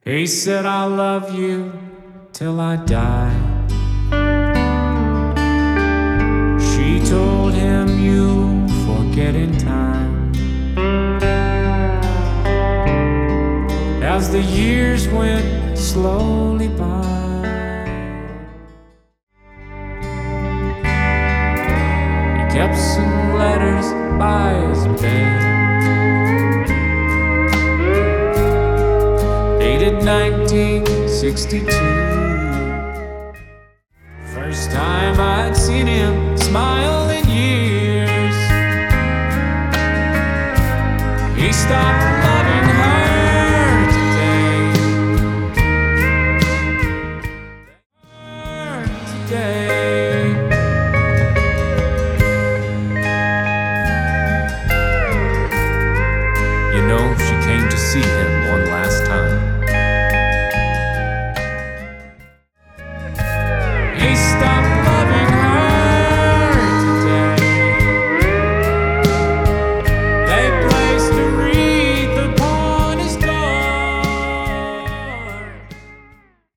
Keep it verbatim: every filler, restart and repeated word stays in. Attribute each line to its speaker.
Speaker 1: He said, I'll love you till I die. She told him, you'll forget in time. As the years went slowly by, he kept some letters by his bed, dated nineteen sixty-two. First time I'd seen him smile in years. He stopped